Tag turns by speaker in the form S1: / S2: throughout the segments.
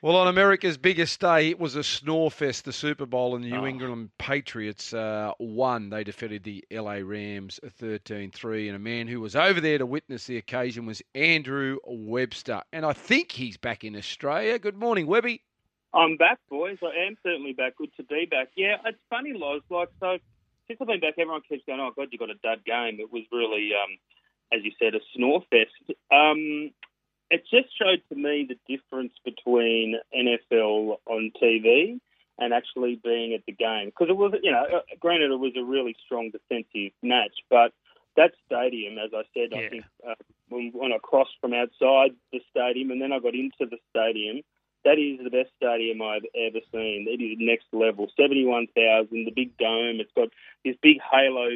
S1: Well, on America's biggest day, it was a snore fest, the Super Bowl, and the New
S2: Oh,
S1: England Patriots won. They defeated the LA Rams 13-3, and a man who was over there to witness the occasion was Andrew Webster. And I think he's back in Australia. Good morning, Webby.
S3: I'm back, boys. I am certainly back. Good to be back. Yeah, it's funny, Loz. Since I've been back, everyone keeps going, "Oh God, you got a dud game." It was really, as you said, a snore fest. It just showed to me the difference between NFL on TV and actually being at the game. Because it was, granted, it was a really strong defensive match, but that stadium, as I said,
S2: yeah.
S3: I think when I crossed from outside the stadium and then I got into the stadium. That is the best stadium I've ever seen. It is next level. 71,000, the big dome. It's got this big halo,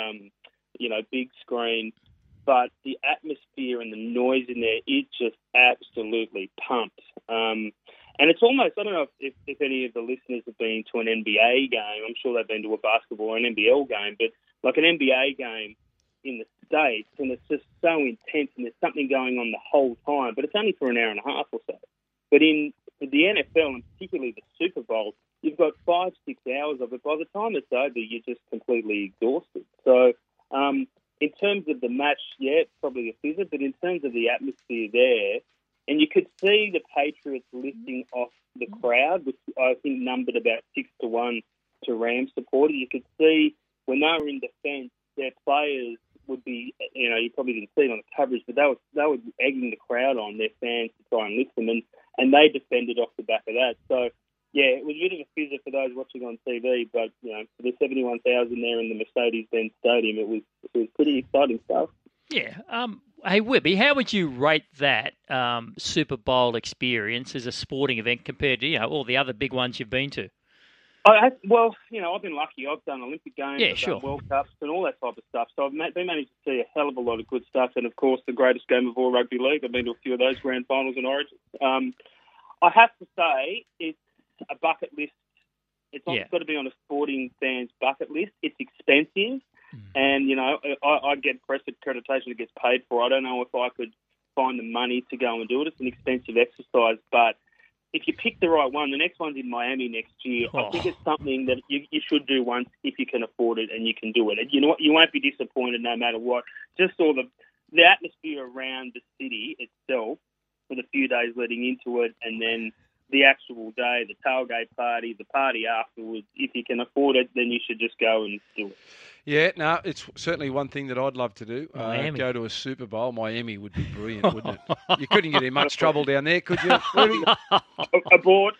S3: big screen. But the atmosphere and the noise in there, it just absolutely pumps. And it's almost, I don't know if any of the listeners have been to an NBA game. I'm sure they've been to a basketball or an NBL game. But like an NBA game in the States, and it's just so intense and there's something going on the whole time. But it's only for an hour and a half or so. But in the NFL, and particularly the Super Bowl, you've got 5-6 hours of it. By the time it's over, you're just completely exhausted. So in terms of the match, yeah, it's probably a fizzer, but in terms of the atmosphere there, and you could see the Patriots lifting off the crowd, which I think numbered about 6-1 to Rams supporters. You could see when they were in defence, their players would be, you probably didn't see it on the coverage, but they were egging the crowd on, their fans, to try and lift them, and they defended off the back of that. So, yeah, it was a bit of a fizzer for those watching on TV, but, for the 71,000 there in the Mercedes-Benz Stadium, it was pretty exciting stuff.
S2: Yeah. Hey, Webby, how would you rate that Super Bowl experience as a sporting event compared to, all the other big ones you've been to?
S3: I've been lucky. I've done Olympic Games,
S2: Yeah,
S3: I've
S2: sure.
S3: done World Cups and all that type of stuff. So I've been managed to see a hell of a lot of good stuff. And, of course, the greatest game of all, rugby league. I've been to a few of those grand finals and origins. I have to say it's a bucket list. It's got to be on a sporting fan's bucket list. It's expensive. And, I get press accreditation that gets paid for. I don't know if I could find the money to go and do it. It's an expensive exercise, but if you pick the right one, the next one's in Miami next year. I think it's something that you should do once if you can afford it and you can do it. And you know what? You won't be disappointed no matter what. Just all the atmosphere around the city itself for the few days leading into it, and then the actual day, the tailgate party, the party afterwards. If you can afford it, then you should just go and do it.
S1: Yeah, no, it's certainly one thing that I'd love to do.
S2: Miami.
S1: Go to a Super Bowl. Miami would be brilliant, wouldn't it? You couldn't get in much trouble down there, could you?
S3: Abort.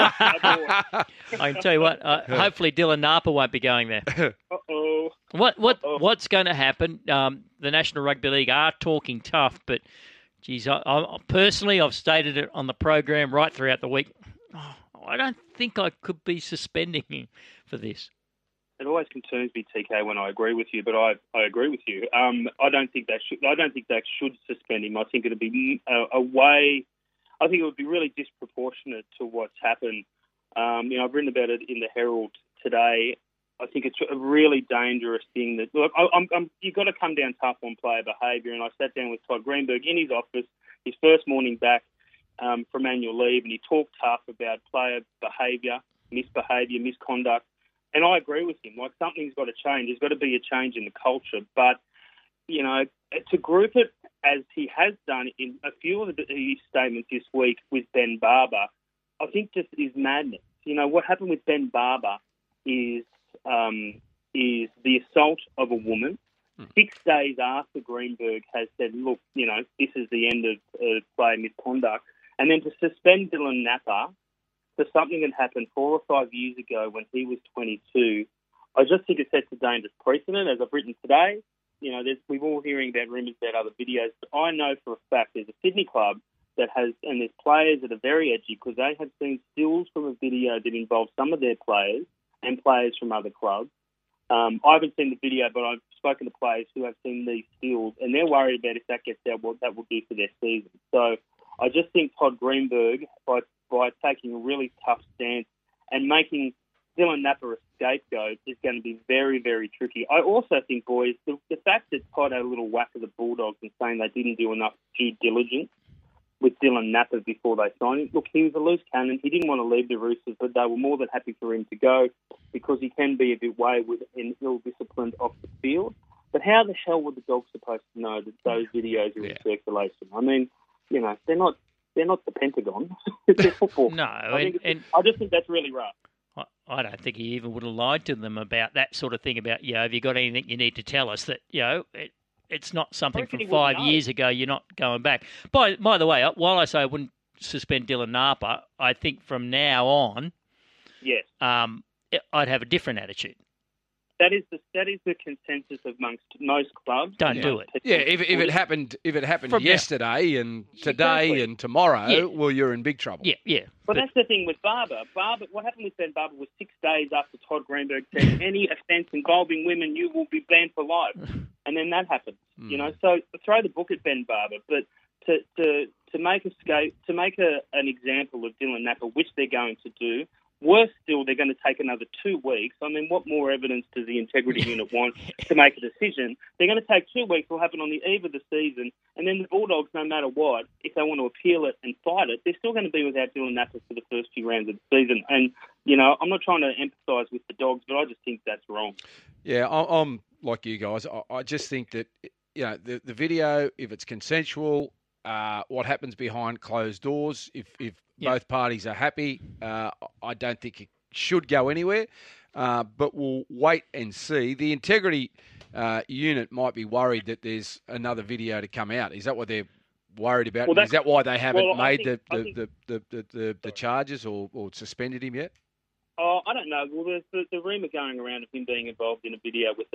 S2: I can tell you what. Hopefully, Dylan Napa won't be going there.
S3: Uh-oh.
S2: What's going to happen? The National Rugby League are talking tough, but geez, I personally, I've stated it on the program right throughout the week. I don't think I could be suspending him for this.
S3: It always concerns me, TK, when I agree with you, but I agree with you. I don't think they should suspend him. I think it'd be a way. I think it would be really disproportionate to what's happened. I've written about it in the Herald today. I think it's a really dangerous thing. That look, you've got to come down tough on player behaviour. And I sat down with Todd Greenberg in his office, his first morning back from annual leave, and he talked tough about player behaviour, misbehaviour, misconduct. And I agree with him. Like, something's got to change. There's got to be a change in the culture. But, to group it as he has done in a few of his statements this week with Ben Barber, I think just is madness. What happened with Ben Barber is the assault of a woman 6 days after Greenberg has said, look, this is the end of player misconduct. And then to suspend Dylan Napa for something that happened 4 or 5 years ago when he was 22, I just think it sets a dangerous precedent. As I've written today, we're all hearing about rumours about other videos, but I know for a fact there's a Sydney club that has, and there's players that are very edgy because they have seen stills from a video that involves some of their players and players from other clubs. I haven't seen the video, but I've spoken to players who have seen these stills, and they're worried about if that gets out, what that will do for their season. So I just think Todd Greenberg, by taking a really tough stance and making Dylan Napa a scapegoat, is going to be very, very tricky. I also think, boys, the fact that Todd had a little whack of the Bulldogs and saying they didn't do enough due diligence with Dylan Napa before they signed him. Look, he was a loose cannon. He didn't want to leave the Roosters, but they were more than happy for him to go because he can be a bit wayward and ill-disciplined off the field. But how the hell were the Dogs supposed to know that those videos are in circulation? I mean, you know, they're not the Pentagon. They're football.
S2: No,
S3: I just think that's really rough.
S2: I don't think he even would have lied to them about that sort of thing about, have you got anything you need to tell us that, it's not something from 5 years ago, you're not going back. By the way, while I say I wouldn't suspend Dylan Napa, I think from now on,
S3: yes,
S2: I'd have a different attitude.
S3: That is the consensus amongst most clubs.
S2: Don't do it.
S1: Yeah, if it happened yesterday and today and tomorrow, well, you're in big trouble.
S2: Yeah.
S3: But that's the thing with Barber. What happened with Ben Barber was 6 days after Todd Greenberg said, any offence involving women, you will be banned for life. And then that happened. You know, so throw the book at Ben Barber, but to make an example of Dylan Napa, which they're going to do. Worse still, they're going to take another 2 weeks. I mean, what more evidence does the integrity unit want to make a decision? They're going to take 2 weeks. It'll happen on the eve of the season. And then the Bulldogs, no matter what, if they want to appeal it and fight it, they're still going to be without Dylan Napa for the first few rounds of the season. And, you know, I'm not trying to empathise with the Dogs, but I just think that's wrong.
S1: Yeah, I'm like you guys. I just think that, you know, the video, if it's consensual, what happens behind closed doors, if both parties are happy, I don't think it should go anywhere, but we'll wait and see. The integrity unit might be worried that there's another video to come out. Is that what they're worried about? Is that why they haven't made the charges or suspended him yet?
S3: Oh, I don't know. Well, there's the rumour going around of him being involved in a video with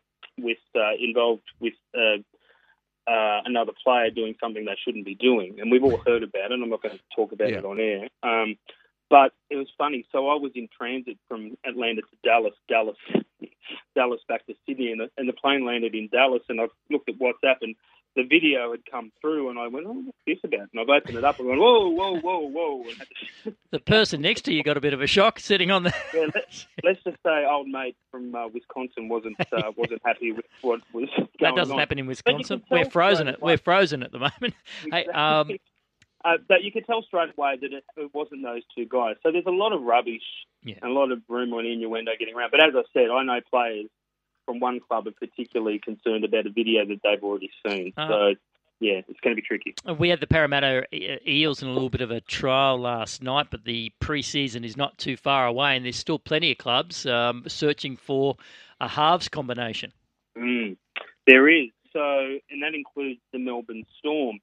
S3: another player doing something they shouldn't be doing. And we've all heard about it. I'm not going to talk about it on air. But it was funny. So I was in transit from Atlanta to Dallas back to Sydney, and the plane landed in Dallas, and I looked at WhatsApp, and the video had come through, and I went, oh, what's this about? And I've opened it up and gone, whoa.
S2: The person next to you got a bit of a shock sitting on there.
S3: Yeah, let's just say old mate from Wisconsin wasn't happy with what was going on.
S2: That doesn't happen in Wisconsin. We're frozen at the moment.
S3: Exactly. But you could tell straight away that it wasn't those two guys. So there's a lot of rubbish and a lot of rumour and innuendo getting around. But as I said, I know players from one club are particularly concerned about a video that they've already seen. So, yeah, it's going to be tricky.
S2: We had the Parramatta Eels in a little bit of a trial last night, but the pre-season is not too far away, and there's still plenty of clubs searching for a halves combination.
S3: There is. So, and that includes the Melbourne Storm.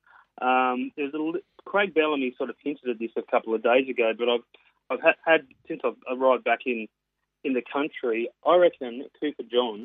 S3: Craig Bellamy sort of hinted at this a couple of days ago, but I've had since I've arrived back in the country, I reckon Cooper Johns,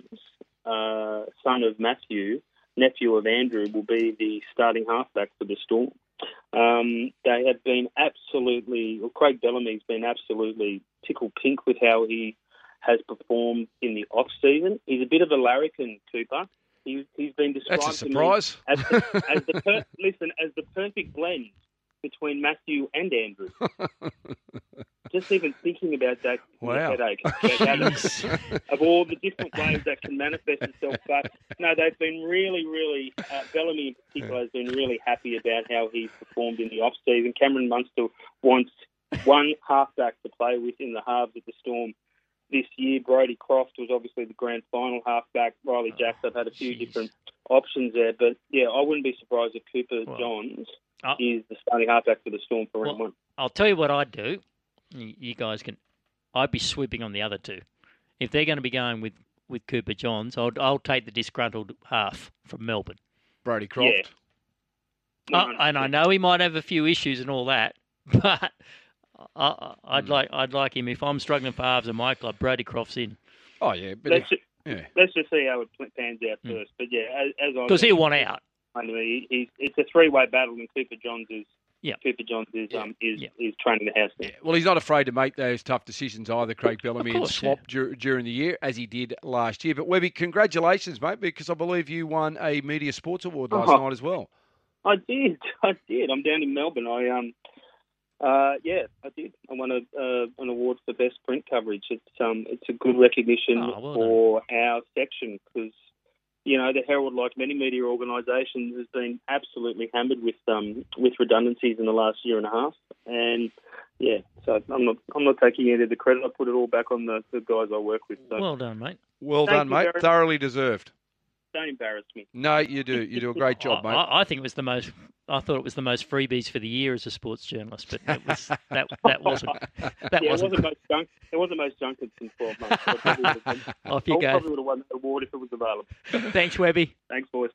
S3: son of Matthew, nephew of Andrew, will be the starting halfback for the Storm. They have been Craig Bellamy's been absolutely tickled pink with how he has performed in the off-season. He's a bit of a larrikin, Cooper. He's been described
S1: That's a surprise.
S3: to me as the perfect blend between Matthew and Andrew. Just even thinking about that, headache of all the different ways that can manifest itself. But no, they've been really, really, Bellamy in particular has been really happy about how he's performed in the off-season. Cameron Munster wants one halfback to play with in the halves of the Storm this year. Brody Croft was obviously the grand final halfback. Riley Jacks, I've had a few different options there. But, yeah, I wouldn't be surprised if Cooper Johns is the starting halfback for the Storm for round one.
S2: I'll tell you what I'd do. You guys can. I'd be sweeping on the other two. If they're going to be going with Cooper Johns, I'll take the disgruntled half from Melbourne.
S1: Brody Croft.
S3: Yeah.
S2: And I know he might have a few issues and all that, but I'd like him. If I'm struggling for halves in my club, Brody Croft's in.
S1: Oh yeah, but
S3: let's just see how it pans out first. But yeah, as I
S2: because he'll want out.
S3: It's a three-way battle, and Cooper Johns is. Yeah. Cooper Johns is training the house now.
S1: Yeah. Well, he's not afraid to make those tough decisions either, Craig Bellamy, and swap during the year, as he did last year. But, Webby, congratulations, mate, because I believe you won a Media Sports Award last night as well.
S3: I did. I'm down in Melbourne. I did. I won an award for best print coverage. It's a good recognition for our section because the Herald, like many media organisations, has been absolutely hammered with redundancies in the last year and a half. And yeah, so I'm not taking any of the credit. I put it all back on the guys I work with. So.
S2: Well done, mate.
S1: Well done, mate. Thoroughly deserved.
S3: Don't embarrass me.
S1: No, you do. You do a great job, mate.
S2: I think it was the most. I thought it was the most freebies for the year as a sports journalist, but that wasn't. That wasn't.
S3: It wasn't most junk. It wasn't most junked in 12 months.
S2: Off you go.
S3: I probably would have won the award if it was available.
S2: Thanks, Webby.
S3: Thanks, boys.